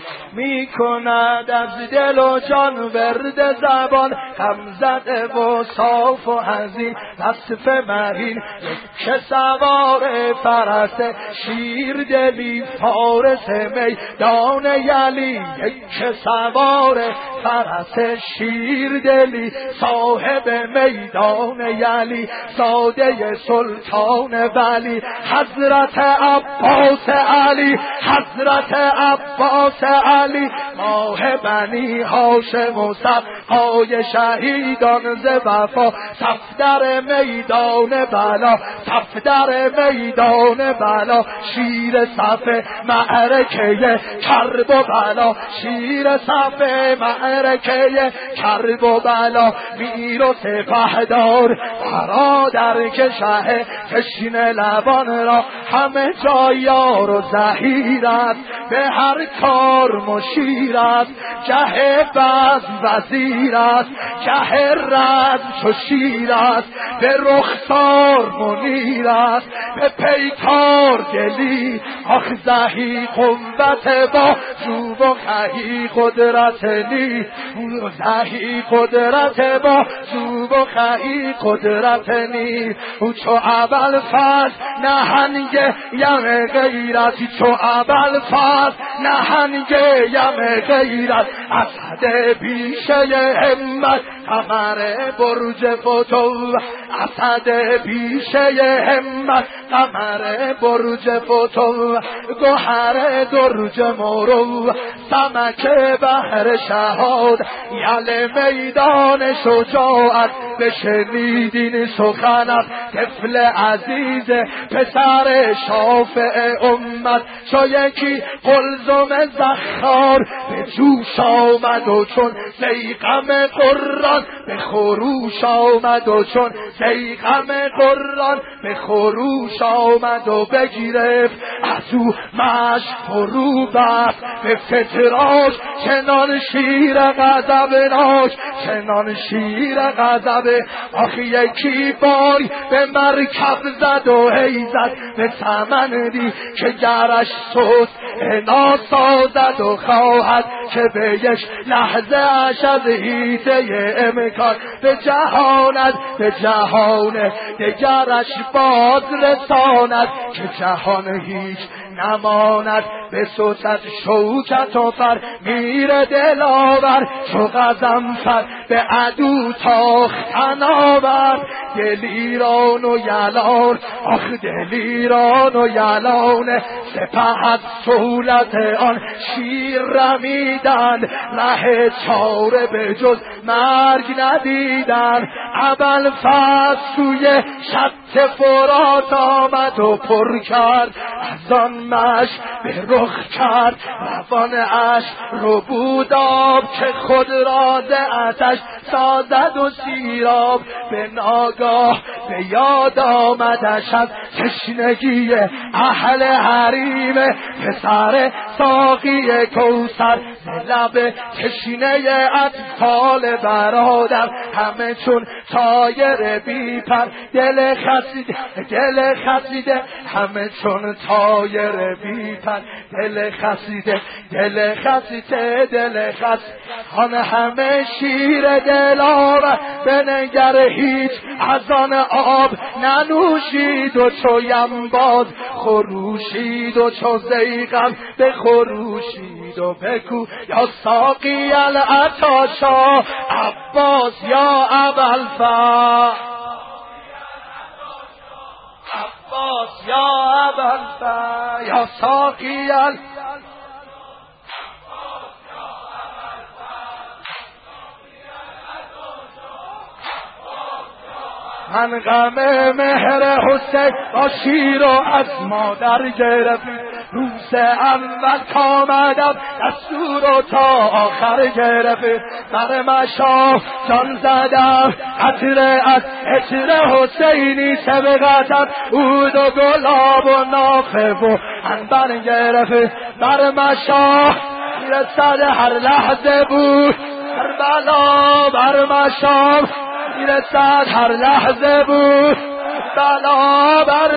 می کند از دل و جان ورد زبان، غم زده و صاف و حزین وصف مهین. که سوار فرس شیر دلی فارس میدان یلی، که سوار فرس شیر دلی صاحب میدان یلی، ساده سلطان ولی حضرت عباس علی، حضرت عباس علی ماه بنی هاشم و صفای شهیدان ز وفا، صفدر میدان بلا، صفدر میدان بلا، شیر صف معرکه کرب و بلا، شیر صف معرکه کرب و بلا، میر و سپهدار برادر که شه تشنه لبان را همه جا یار و زهیر است، به هر کار مشیر است، گه بزم وزیر است، گه رزم چو شیر است، به رخسار منیر است، به پیکار دلی آخ زهی قوت با جو و خهی قدرت نی، زهی قدرت با جو و خهی قدرت نی. او چو اول فاز نهنگ یم غیرتی، چو اول فاز نهنگ یم غیرت، اسد بیشه همت قمر برج فتو، اسد بیشه همت قمر برج فتو، گوهر درج مرو سمک بحر شهاد، یل میدان شجاعت بشنیدین سخن از طفل عزیز پسر شافع امت، چو یکی قلزم زخار به جوش آمد و چون صیقم قرآن به خروش آمد و چون صیقم قرآن به خروش آمد و بگرفت از او مشک فرو بست به فتراش، چنان شیر غضبناک، چنان شیر غضب. آخ یکی باری به مرکب زد و هی زد به سمندی که گرش سست انا سازد و خواهد که به یک لحظه اش از هیته امکان به جهاند، به جهان دگرش باز رساند، که جهان هیچ نماند به سوچت شوکت و فر میر دلاور، چو غضنفر به عدو تاختن آورد، دلیران و یلان آخ دلیران و یلان سپهد سهولت آن شیر رمیدند، ره چاره به جز مرگ ندیدند. ابوالفضل سوی شط فرات آمد و پر کرد از آن مشک به رخ کرد، روان اش رو بود آب که خود را ز آتش سازد و سیراب. به ناگاه به یاد آمدش از تشنگی اهل حریم پسر ساقی کوثر، لب تشنه اطفال برادر همه چون طایر بی پر، دل خسیده دل خسیده همه چون طایر بی پر، دل خسیده دل خسیده دل خسیده آن همه شیر دلاور، بنگر هیچ از آن آب ننوشید و چو ینباز خروشید و چو ضیغم بخروشید و بگو یا ساقی العطاشا عباس یا ابوالفضل، عباس یا ابوالفضل یا ساقی من غم مهر حسین با شیر و از مادر گرفت، روز اول کامدم دستور و تا آخر گرفت، بر مشاف جان زدم قطره از عطر حسینی سبقتم، عود و گلاب و نافه و عنبر گرفت، بر مشاف رسد هر لحظه بود کربلا، بر مشاف رسد هر لحظه بود بلا بر